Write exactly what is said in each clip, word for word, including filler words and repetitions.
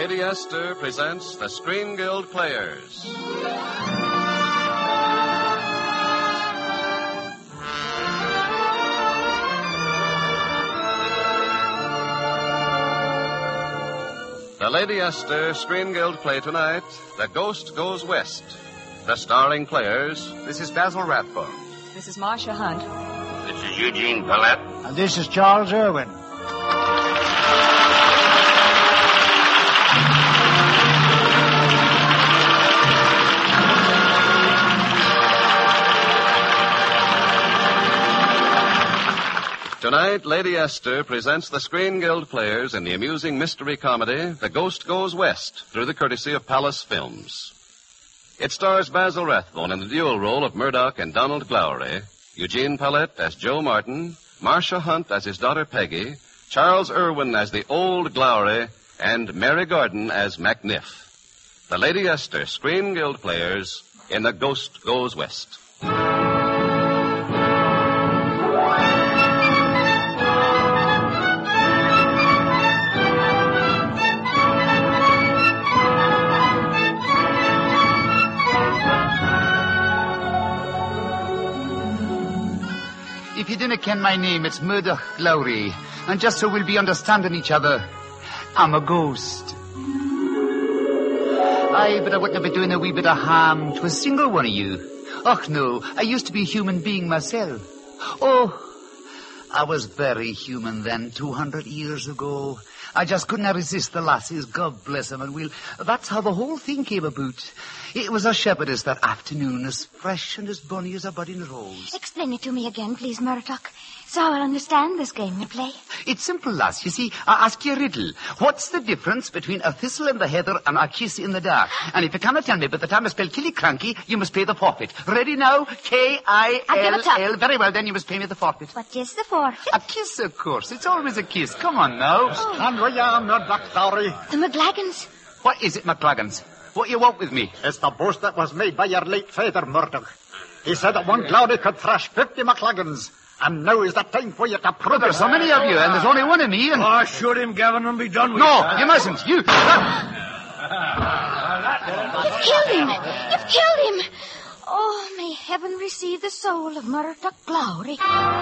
Lady Esther presents the Screen Guild Players. The Lady Esther Screen Guild play tonight, The Ghost Goes West. The starring players. This is Basil Rathbone. This is Marcia Hunt. This is Eugene Pallette. And this is Charles Irwin. Tonight, Lady Esther presents the Screen Guild Players in the amusing mystery comedy, The Ghost Goes West, through the courtesy of Palace Films. It stars Basil Rathbone in the dual role of Murdoch and Donald Glowry, Eugene Pallette as Joe Martin, Marcia Hunt as his daughter Peggy, Charles Irwin as the old Glowry, and Mary Gordon as MacNiff. The Lady Esther Screen Guild Players in The Ghost Goes West. If you didn't ken my name, it's Murdoch Glowry. And just so we'll be understanding each other, I'm a ghost. Aye, but I wouldn't have been doing a wee bit of harm to a single one of you. Och, no, I used to be a human being myself. Oh, I was very human then, two hundred years ago. I just couldn't resist the lassies, God bless them, and we'll... That's how the whole thing came about. It was a shepherdess that afternoon, as fresh and as bonny as a budding rose. Explain it to me again, please, Murdoch, so I'll understand this game you play. It's simple, lass. You see, I ask you a riddle. What's the difference between a thistle in the heather and a kiss in the dark? And if you cannot tell me by the time I spell Killycranky, you must pay the forfeit. Ready now? K I L L. Very well, then you must pay me the forfeit. What is the forfeit? A kiss, of course. It's always a kiss. Come on now. Oh. And we are Murdoch Glowry. The McLagans. What is it, McLagans? What you want with me? It's the boast that was made by your late father, Murdoch. He said that one Glowry could thrash fifty McLagans. And now is the time for you to prove There's it. so many of you, and there's only one of me, and... Oh, shoot him, Gavin, and be done with No, it. you mustn't. You... You've killed him. You've killed him. Oh, may heaven receive the soul of Murdoch Glowry.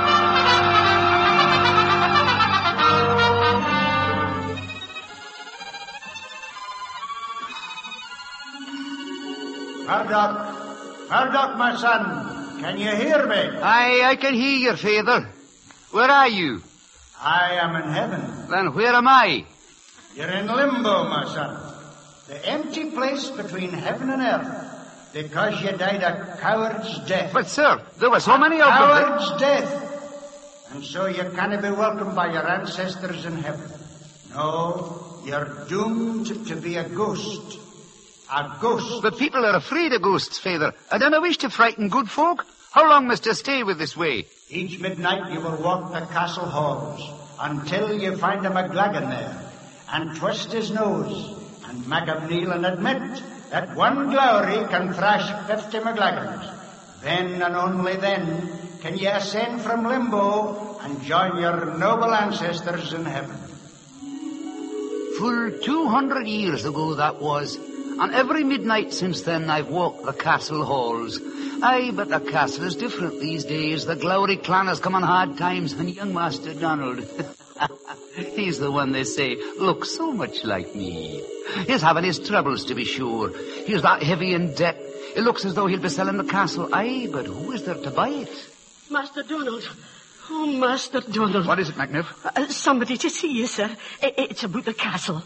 Murdoch, Murdoch, my son, can you hear me? Aye, I can hear you, father. Where are you? I am in heaven. Then where am I? You're in limbo, my son. The empty place between heaven and earth, because you died a coward's death. But, sir, there were so many of them. Coward's death. And so you can't be welcomed by your ancestors in heaven. No, you're doomed to be a ghost. A ghost. But people are afraid of ghosts, father. I don't wish to frighten good folk. How long must I stay with this way? Each midnight you will walk the castle halls until you find a McLagan there and twist his nose and make him kneel and admit that one Glowry can thrash fifty McLagans. Then and only then can you ascend from limbo and join your noble ancestors in heaven. Full two hundred years ago that was. And every midnight since then I've walked the castle halls. Aye, but the castle is different these days. The Glowry clan has come on hard times, and young Master Donald, he's the one they say looks so much like me. He's having his troubles, to be sure. He's that heavy in debt. It looks as though he'll be selling the castle. Aye, but who is there to buy it? Master Donald. Oh, Master Donald. What is it, MacNiff? Uh, somebody to see you, sir. I- it's about the castle.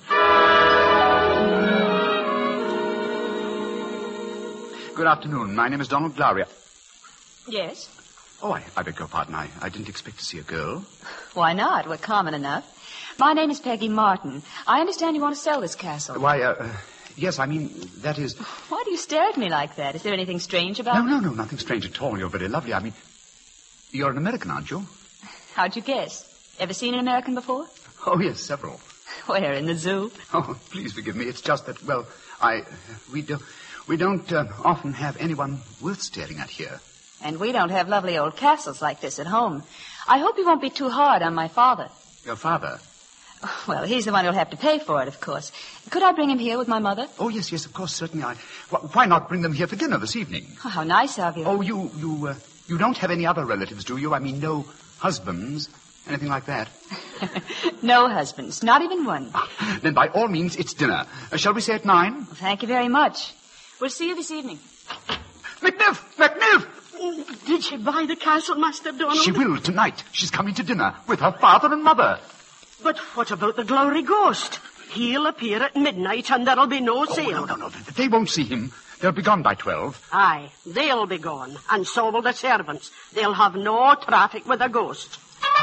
Good afternoon. My name is Donald Glowry. Yes? Oh, I, I beg your pardon. I, I didn't expect to see a girl. Why not? We're common enough. My name is Peggy Martin. I understand you want to sell this castle. Why, uh, uh, yes, I mean, that is... Why do you stare at me like that? Is there anything strange about No, me? no, no, nothing strange at all. You're very lovely. I mean, you're an American, aren't you? How'd you guess? Ever seen an American before? Oh, yes, several. Where, in the zoo? Oh, please forgive me. It's just that, well, I... We do... We don't uh, often have anyone worth staring at here. And we don't have lovely old castles like this at home. I hope you won't be too hard on my father. Your father? Well, he's the one who'll have to pay for it, of course. Could I bring him here with my mother? Oh, yes, yes, of course, certainly. I. Wh- why not bring them here for dinner this evening? Oh, how nice of you. Oh, you, you, uh, you don't have any other relatives, do you? I mean, no husbands, anything like that? No husbands, not even one. Ah, then by all means, it's dinner. Uh, shall we say at nine? Well, thank you very much. We'll see you this evening. McNiff! McNiff! Did she buy the castle, Master Donald? She will tonight. She's coming to dinner with her father and mother. But what about the Glory Ghost? He'll appear at midnight and there'll be no sale. Oh, no, no, no. They won't see him. They'll be gone by twelve. Aye, they'll be gone. And so will the servants. They'll have no traffic with the ghost.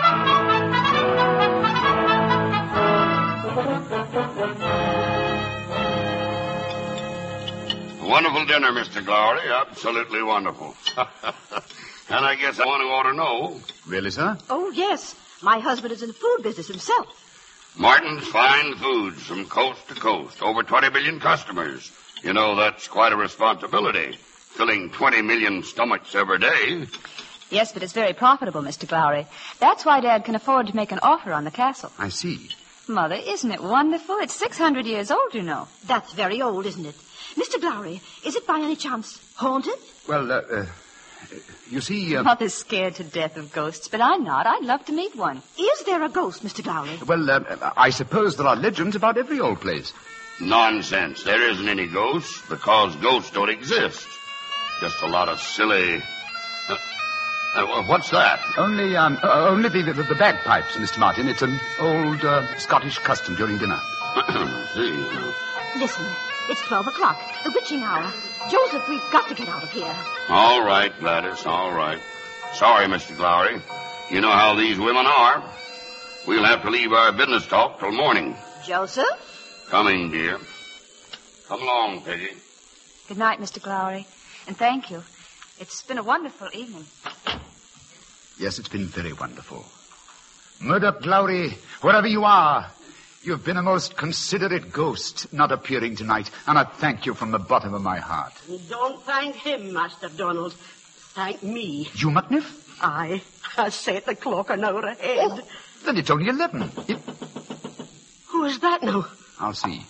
Wonderful dinner, Mister Glory. Absolutely wonderful. And I guess I want to ought to know. Really, sir? Oh, yes. My husband is in the food business himself. Martin's Fine Foods from coast to coast. Over twenty million customers. You know, that's quite a responsibility. Filling twenty million stomachs every day. Yes, but it's very profitable, Mister Glowry. That's why Dad can afford to make an offer on the castle. I see. Mother, isn't it wonderful? It's six hundred years old, you know. That's very old, isn't it? Mister Glowry, is it by any chance haunted? Well, uh, uh you see... Uh... Mother's scared to death of ghosts, but I'm not. I'd love to meet one. Is there a ghost, Mister Glowry? Well, uh, I suppose there are legends about every old place. Nonsense. There isn't any ghosts because ghosts don't exist. Just a lot of silly... Uh, uh, what's that? Only, um, uh, only the, the, the bagpipes, Mister Martin. It's an old uh, Scottish custom during dinner. See. Listen, it's twelve o'clock, the witching hour. Joseph, we've got to get out of here. All right, Gladys, all right. Sorry, Mister Glowry. You know how these women are. We'll have to leave our business talk till morning. Joseph? Coming, dear. Come along, Peggy. Good night, Mister Glowry. And thank you. It's been a wonderful evening. Yes, it's been very wonderful. Murdoch Glowry, wherever you are, you've been a most considerate ghost not appearing tonight, and I thank you from the bottom of my heart. Don't thank him, Master Donald. Thank me. You, McNiff? Aye. I set the clock an hour ahead. Oh, then it's only eleven. It... Who is that now? I'll see.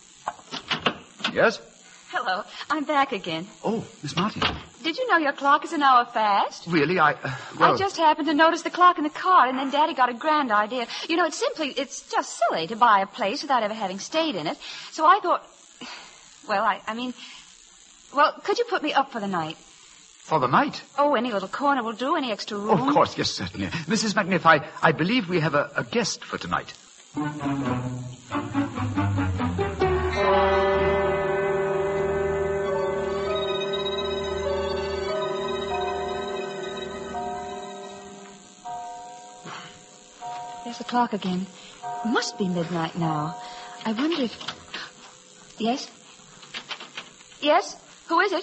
Yes? Hello. I'm back again. Oh, Miss Martin. Did you know your clock is an hour fast? Really? I, uh, well... I just happened to notice the clock in the car, and then Daddy got a grand idea. You know, it's simply, it's just silly to buy a place without ever having stayed in it. So I thought, well, I, I mean, well, could you put me up for the night? For the night? Oh, any little corner will do, any extra room. Oh, of course, yes, certainly. Missus McNiff, I, I believe we have a, a guest for tonight. There's the clock again. It must be midnight now. I wonder if... Yes? Yes? Who is it?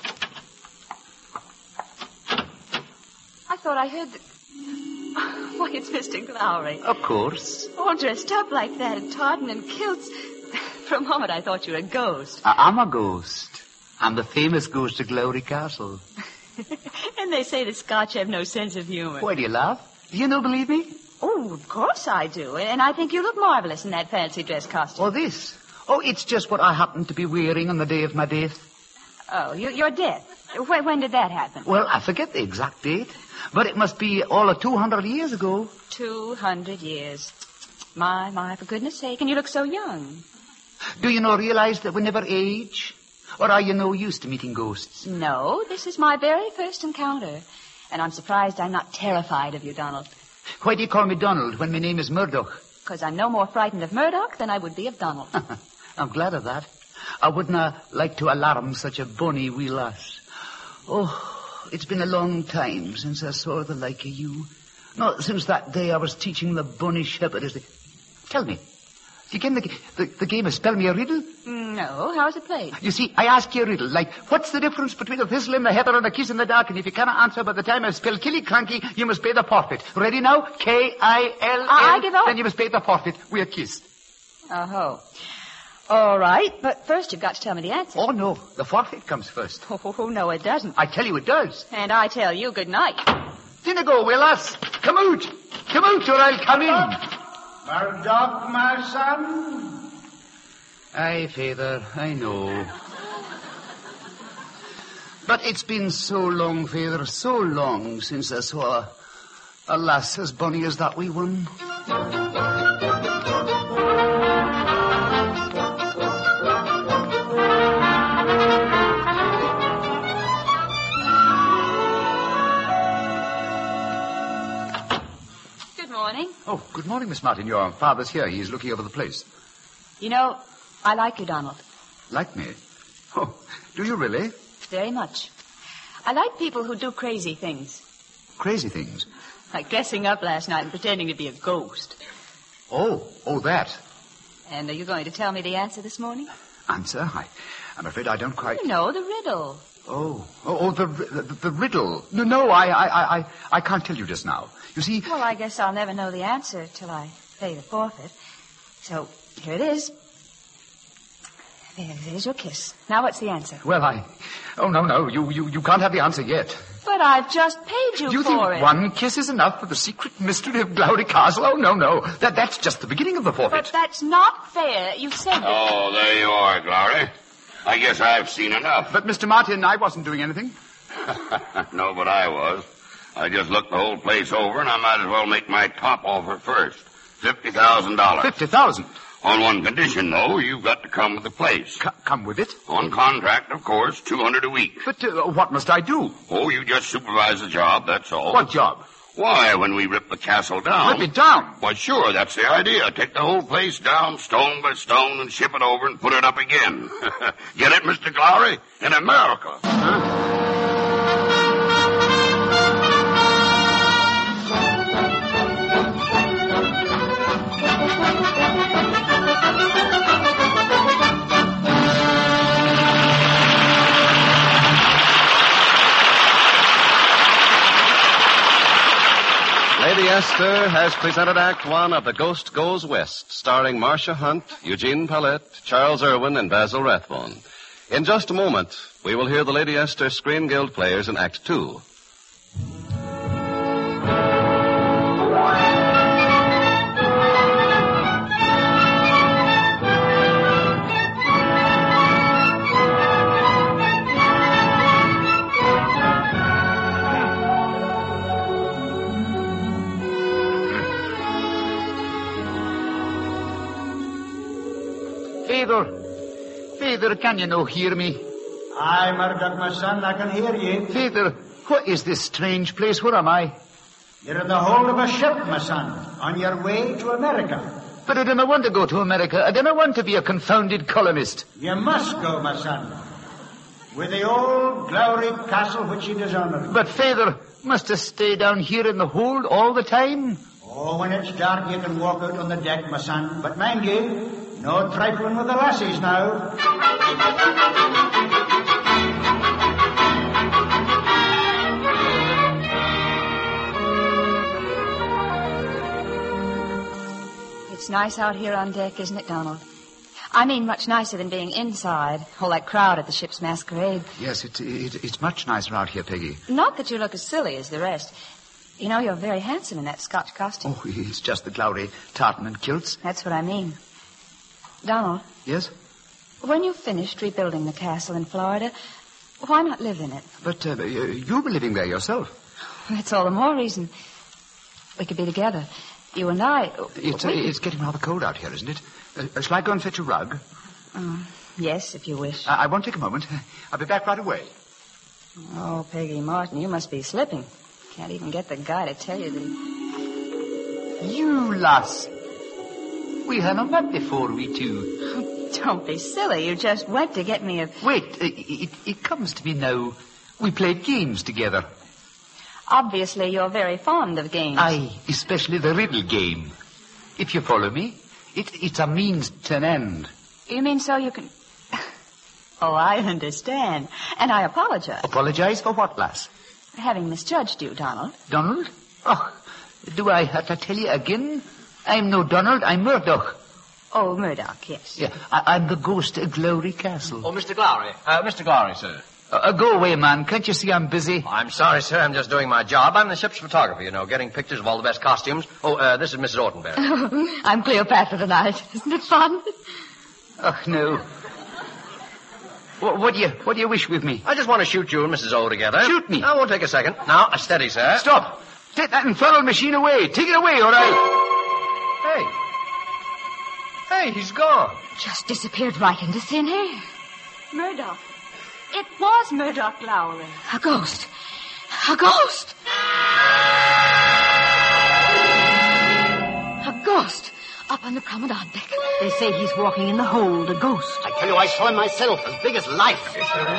I thought I heard the... Why, it's Mister Glowry. Of course. All dressed up like that in tartan and kilts. For a moment, I thought you were a ghost. I- I'm a ghost. I'm the famous ghost of Glory Castle. And they say the Scotch have no sense of humor. Why do you laugh? Do you not believe me? Oh, of course I do. And I think you look marvelous in that fancy dress costume. Oh, this? Oh, it's just what I happened to be wearing on the day of my death. Oh, you, your death. When, when did that happen? Well, I forget the exact date, but it must be all of two hundred years ago. Two hundred years. My, my, for goodness sake, and you look so young. Do you not realize that we never age? Or are you no used to meeting ghosts? No, this is my very first encounter. And I'm surprised I'm not terrified of you, Donald. Why do you call me Donald when my name is Murdoch? Because I'm no more frightened of Murdoch than I would be of Donald. I'm glad of that. I wouldn't uh, like to alarm such a bonny wee lass. Oh, it's been a long time since I saw the like of you. Not since that day I was teaching the bonny shepherdess. The... Tell me, do you game the, the, the game of Spell Me a Riddle? No, how is it played? You see, I ask you a riddle, like, what's the difference between a thistle in the heather and a kiss in the dark? And if you cannot answer by the time I spell Killycranky, you must pay the forfeit. Ready now? K I L L. I give up. Then you must pay the forfeit. We're kissed. Oh-ho. All right, but first you've got to tell me the answer. Oh, no, the forfeit comes first. Oh, no, it doesn't. I tell you it does. And I tell you good night. Dinna go, will us? Come out. Come out or I'll come in. Murdoch, my son? Aye, Father, I know. But it's been so long, Father, so long since I saw a, a lass as bonny as that wee one. Good morning. Oh, good morning, Miss Martin. Your father's here. He's looking over the place. You know, I like you, Donald. Like me? Oh, do you really? Very much. I like people who do crazy things. Crazy things? Like dressing up last night and pretending to be a ghost. Oh, oh, that. And are you going to tell me the answer this morning? Answer? I, I'm afraid I don't quite... No, the riddle. Oh, oh, oh the, the the riddle. No, no, I, I, I, I can't tell you just now. You see... Well, I guess I'll never know the answer till I pay the forfeit. So, here it is. There, there's your kiss. Now what's the answer? Well, I... Oh, no, no, you, you, you can't have the answer yet. But I've just paid you, Do you for think it. one kiss is enough for the secret mystery of Glowry Castle? Oh, no, no. That, that's just the beginning of the forfeit. But that's not fair. You said that... Oh, there you are, Glowry. I guess I've seen enough. But, Mister Martin, I wasn't doing anything. No, but I was. I just looked the whole place over, and I might as well make my top offer first. Fifty thousand dollars. Fifty thousand? On one condition, though, you've got to come with the place. C- come with it? On contract, of course, two hundred a week. But uh, what must I do? Oh, you just supervise the job, that's all. What job? Why, when we rip the castle down... Rip it down? Why, sure, that's the idea. Take the whole place down, stone by stone, and ship it over and put it up again. Get it, Mister Glowry? In America. Huh? Lady Esther has presented Act One of The Ghost Goes West, starring Marcia Hunt, Eugene Pallette, Charles Irwin, and Basil Rathbone. In just a moment, we will hear the Lady Esther Screen Guild players in Act Two. Father, Father, can you no hear me? Aye, Murdoch, my son, I can hear you. Father, what is this strange place? Where am I? You're in the hold of a ship, my son, on your way to America. But I don't want to go to America. I don't want to be a confounded colonist. You must go, my son. With the old Glowry Castle which you dishonored. But, Father, must I stay down here in the hold all the time? Oh, when it's dark you can walk out on the deck, my son. But mind you, no trifling with the lassies now. It's nice out here on deck, isn't it, Donald? I mean, much nicer than being inside. All that crowd at the ship's masquerade. Yes, it, it, it's much nicer out here, Peggy. Not that you look as silly as the rest. You know, you're very handsome in that Scotch costume. Oh, it's just the Glowry tartan and kilts. That's what I mean. Donald. Yes? When you've finished rebuilding the castle in Florida, why not live in it? But uh, you'll be living there yourself. That's all the more reason. We could be together. You and I. It's, uh, it's getting rather cold out here, isn't it? Uh, shall I go and fetch a rug? Oh, yes, if you wish. Uh, I won't take a moment. I'll be back right away. Oh, Peggy Martin, you must be slipping. Can't even get the guy to tell you that... You lass. We haven't met before, we two. Don't be silly. You just went to get me a... Wait, uh, it, it comes to me now. We played games together. Obviously, you're very fond of games. Aye, especially the riddle game. If you follow me, it, it's a means to an end. You mean so you can... Oh, I understand. And I apologize. Apologize for what, lass? For having misjudged you, Donald. Donald? Oh, do I have to tell you again? I'm no Donald, I'm Murdoch. Oh, Murdoch, yes. Yeah, I, I'm the ghost of Glowry Castle. Oh, Mister Glowry. Uh, Mister Glowry, sir. Uh, go away, man. Can't you see I'm busy? I'm sorry, sir. I'm just doing my job. I'm the ship's photographer, you know, getting pictures of all the best costumes. Oh, uh, this is Missus Ortenberry. I'm Cleopatra tonight. Isn't it fun? Oh, no. What, what do you What do you wish with me? I just want to shoot you and Missus O together. Shoot me? Now, won't take a second. Now, steady, sir. Stop. Take that infernal machine away. Take it away, all right? Hey. Hey, he's gone. Just disappeared right into thin air. Murdoch. It was Murdoch Lowry. A ghost. A ghost. A ghost. Up on the promenade deck. They say he's walking in the hold, a ghost. I tell you, I saw him myself, as big as life.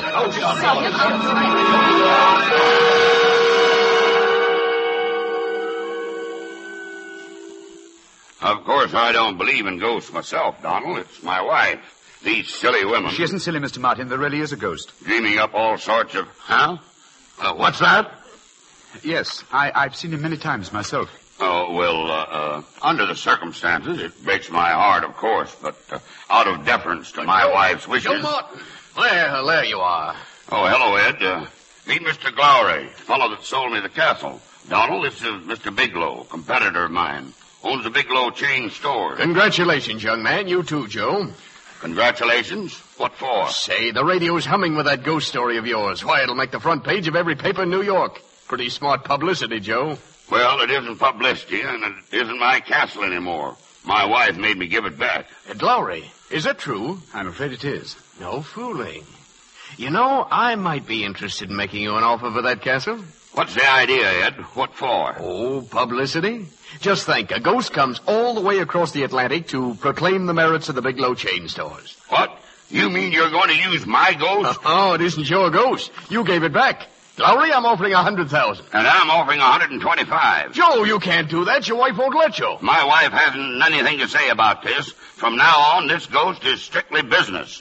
Of course, I don't believe in ghosts myself, Donald. It's my wife. These silly women. She isn't silly, Mister Martin. There really is a ghost. Dreaming up all sorts of... Huh? Uh, what's that? Yes, I, I've seen him many times myself. Oh, well, uh, uh, under the circumstances, it breaks my heart, of course, but uh, out of deference to my wife's wishes... Joe Martin. There, there you are. Oh, hello, Ed. Uh, meet Mister Glowry, the fellow that sold me the castle. Donald, this is Mister Bigelow, competitor of mine. Owns the Bigelow chain store. Congratulations, young man. You too, Joe. Congratulations? What for? Say, the radio's humming with that ghost story of yours. Why, it'll make the front page of every paper in New York. Pretty smart publicity, Joe. Well, it isn't publicity, and it isn't my castle anymore. My wife made me give it back. Ed Lowry, is it true? I'm afraid it is. No fooling. You know, I might be interested in making you an offer for that castle. What's the idea, Ed? What for? Oh, publicity. Just think, a ghost comes all the way across the Atlantic to proclaim the merits of the Bigelow chain stores. What? You mean you're going to use my ghost? Oh, it isn't your ghost. You gave it back. Lowry, I'm offering a hundred thousand. And I'm offering a hundred and twenty-five. Joe, you can't do that. Your wife won't let you. My wife hasn't anything to say about this. From now on, this ghost is strictly business.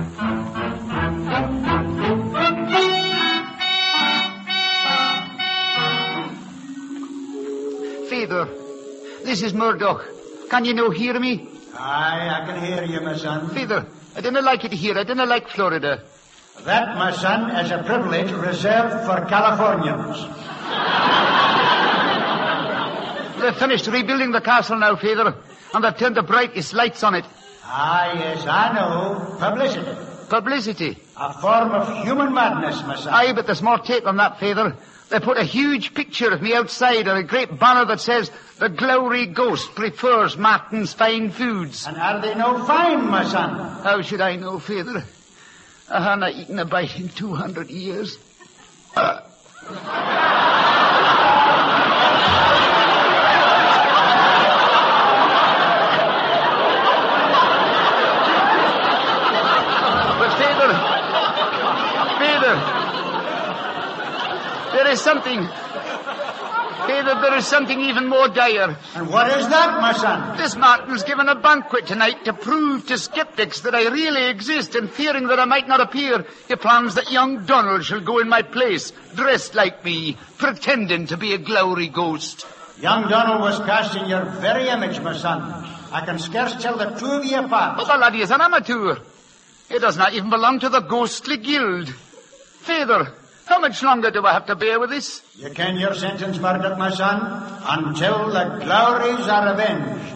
Father, this is Murdoch. Can you no hear me? Aye, I can hear you, my son. Father, I didn't like it here. I didn't like Florida. That, my son, is a privilege reserved for Californians. They've finished rebuilding the castle now, Father, and they've turned the brightest lights on it. Ah, yes, I know. Publicity. Publicity? A form of human madness, my son. Aye, but there's more take on that, Father. They put a huge picture of me outside and a great banner that says, "The Glowry Ghost prefers Martin's fine foods." And are they no fine, my son? How should I know, Father? I haven't eaten a bite in two hundred years. Uh. But, Father, Father, there is something... Father, there is something even more dire. And what is that, my son? This Martin's given a banquet tonight to prove to skeptics that I really exist, and fearing that I might not appear, he plans that young Donald shall go in my place, dressed like me, pretending to be a Glowry ghost. Young Donald was cast in your very image, my son. I can scarce tell the two of you apart. But the laddie is an amateur. He does not even belong to the ghostly guild. Father, how much longer do I have to bear with this? You ken your sentence, Murdoch, my son, until the Glowrys are avenged.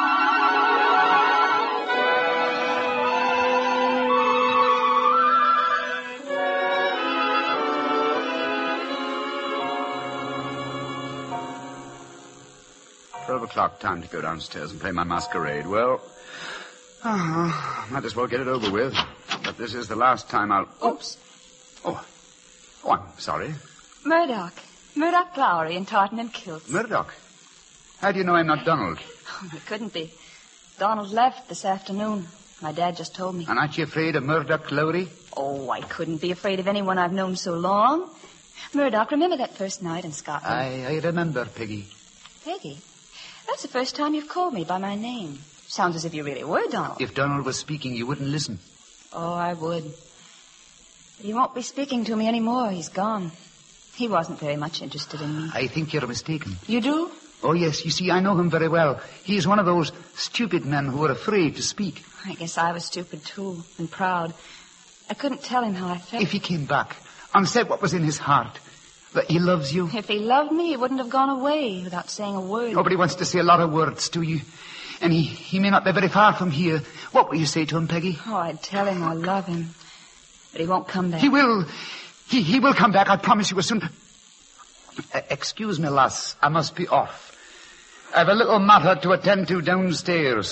Twelve o'clock, time to go downstairs and play my masquerade. Well, oh, might as well get it over with. But this is the last time I'll... Oops. Oh, oh, I'm sorry. Murdoch. Murdoch Lowry in tartan and kilts. Murdoch? How do you know I'm not Donald? Oh, it couldn't be. Donald left this afternoon. My dad just told me. And aren't you afraid of Murdoch Lowry? Oh, I couldn't be afraid of anyone I've known so long. Murdoch, remember that first night in Scotland? I, I remember, Peggy. Peggy? That's the first time you've called me by my name. Sounds as if you really were Donald. If Donald was speaking, you wouldn't listen. Oh, I would. But he won't be speaking to me anymore. He's gone. He wasn't very much interested in me. I think you're mistaken. You do? Oh, yes. You see, I know him very well. He is one of those stupid men who are afraid to speak. I guess I was stupid, too, and proud. I couldn't tell him how I felt. If he came back and said what was in his heart, that he loves you. If he loved me, he wouldn't have gone away without saying a word. Nobody wants to say a lot of words, do you? And he, he may not be very far from here. What will you say to him, Peggy? Oh, I'd tell him I love him. But he won't come back. He will. He, he will come back, I promise you, as soon... Uh, excuse me, lass. I must be off. I've a little matter to attend to downstairs.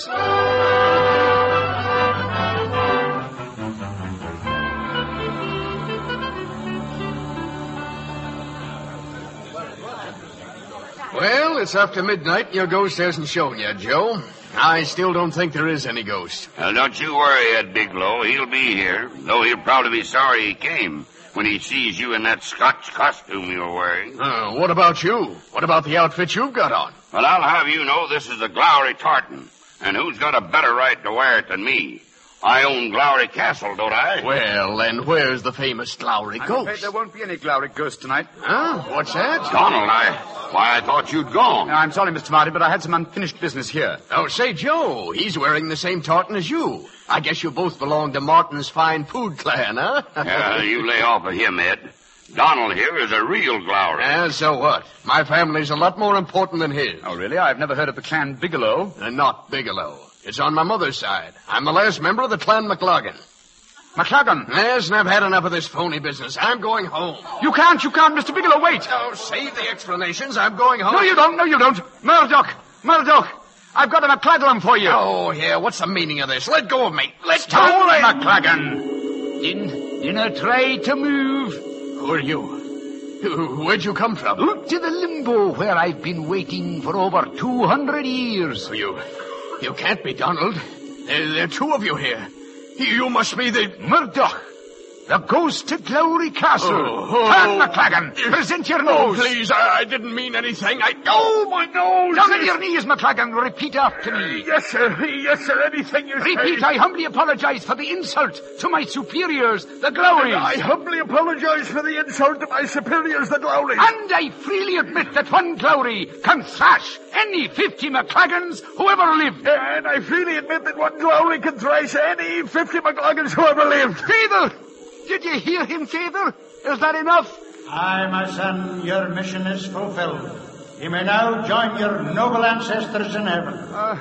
Well, it's after midnight and your ghost hasn't shown yet, Joe. I still don't think there is any ghost. Well, don't you worry, Ed Bigelow. He'll be here, though he'll probably be sorry he came when he sees you in that Scotch costume you're wearing. Uh, what about you? What about the outfit you've got on? Well, I'll have you know this is the Glowry tartan, and who's got a better right to wear it than me? I own Glowry Castle, don't I? Well, then where's the famous Glowry I'm ghost? afraid there won't be any Glowry ghost tonight. Huh? What's that? Donald, I... Why, I thought you'd gone. No, I'm sorry, Mister Marty, but I had some unfinished business here. Oh, say, Joe, he's wearing the same tartan as you. I guess you both belong to Martin's fine food clan, huh? Yeah, you lay off of him, Ed. Donald here is a real Glowry. And so what? My family's a lot more important than his. Oh, really? I've never heard of the clan Bigelow. Uh, not Bigelow. It's on my mother's side. I'm the last member of the clan McLagan. McLagan? Yes, and I've had enough of this phony business. I'm going home. You can't, you can't, Mister Bigelow, wait. Oh, save the explanations. I'm going home. No, you don't, no, you don't. Murdoch, Murdoch, I've got a McLagan for you. Oh, yeah, what's the meaning of this? Let go of me. Let Stop, go of me. McLagan. Din, dinna try to move. Who are you? Where'd you come from? Look to the limbo where I've been waiting for over two hundred years. You, you can't be Donald. There, there are two of you here. You must be the... Murdoch, the ghost of Glowry Castle. Oh, oh. Turn, McLagan. Present your nose. Oh, please, I, I didn't mean anything. I... Oh, my nose! Down on your knees, McLagan. Repeat after me. Yes, sir. Yes, sir. Anything you say. Repeat, I humbly apologize for the insult to my superiors, the Glowrys. I humbly apologize for the insult to my superiors, the Glowrys. And I freely admit that one Glowry can thrash any fifty McLagans who ever lived. And I freely admit that one Glowry can thrash any fifty McLagans who ever lived. Father! Did you hear him, Father? Is that enough? Aye, my son, your mission is fulfilled. You may now join your noble ancestors in heaven. Uh,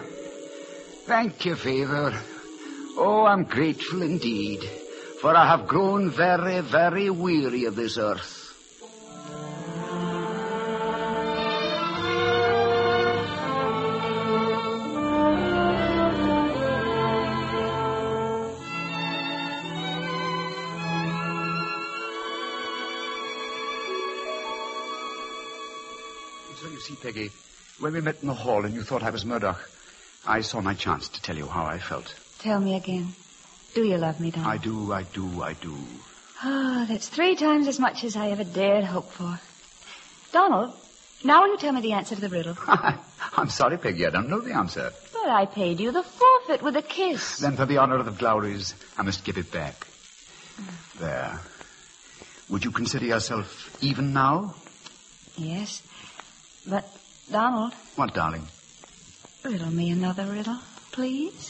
thank you, Father. Oh, I'm grateful indeed, for I have grown very, very weary of this earth. So you see, Peggy, when we met in the hall and you thought I was Murdoch, I saw my chance to tell you how I felt. Tell me again. Do you love me, Donald? I do, I do, I do. Oh, that's three times as much as I ever dared hope for. Donald, now will you tell me the answer to the riddle? I'm sorry, Peggy, I don't know the answer. But I paid you the forfeit with a kiss. Then for the honor of the Glowrys, I must give it back. Mm. There. Would you consider yourself even now? Yes. But, Donald... What, darling? Riddle me another riddle, please.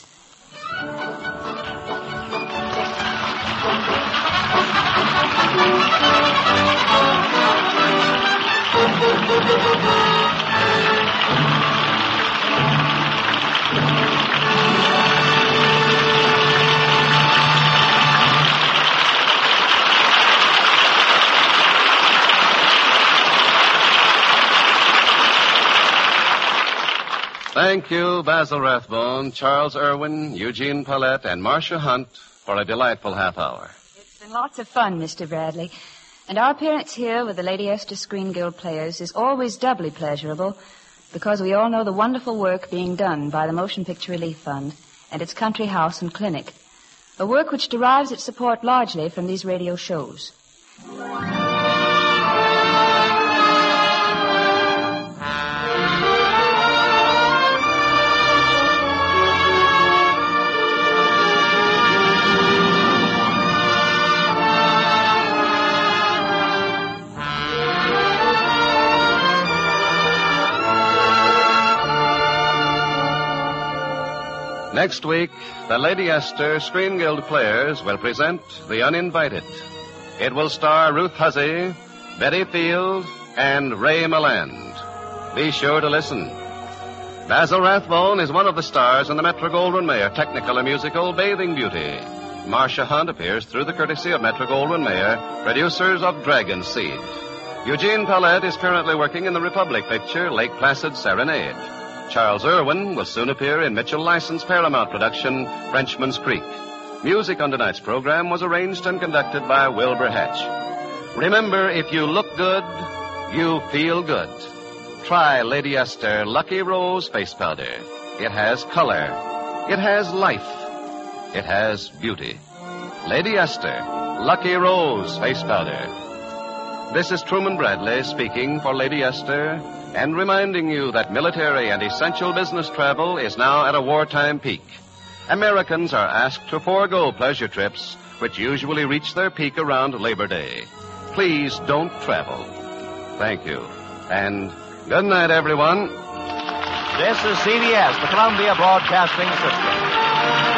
Thank you, Basil Rathbone, Charles Irwin, Eugene Paulette, and Marcia Hunt for a delightful half hour. It's been lots of fun, Mister Bradley. And our appearance here with the Lady Esther Screen Guild players is always doubly pleasurable because we all know the wonderful work being done by the Motion Picture Relief Fund and its country house and clinic, a work which derives its support largely from these radio shows. Next week, the Lady Esther Screen Guild Players will present The Uninvited. It will star Ruth Huzzy, Betty Field, and Ray Milland. Be sure to listen. Basil Rathbone is one of the stars in the Metro-Goldwyn-Mayer Technicolor musical Bathing Beauty. Marcia Hunt appears through the courtesy of Metro-Goldwyn-Mayer, producers of Dragon Seed. Eugene Pellett is currently working in the Republic picture Lake Placid Serenade. Charles Irwin will soon appear in Mitchell-licensed Paramount production Frenchman's Creek. Music on tonight's program was arranged and conducted by Wilbur Hatch. Remember, if you look good, you feel good. Try Lady Esther Lucky Rose Face Powder. It has color. It has life. It has beauty. Lady Esther Lucky Rose Face Powder. This is Truman Bradley speaking for Lady Esther and reminding you that military and essential business travel is now at a wartime peak. Americans are asked to forego pleasure trips, which usually reach their peak around Labor Day. Please don't travel. Thank you. And good night, everyone. This is C B S, the Columbia Broadcasting System.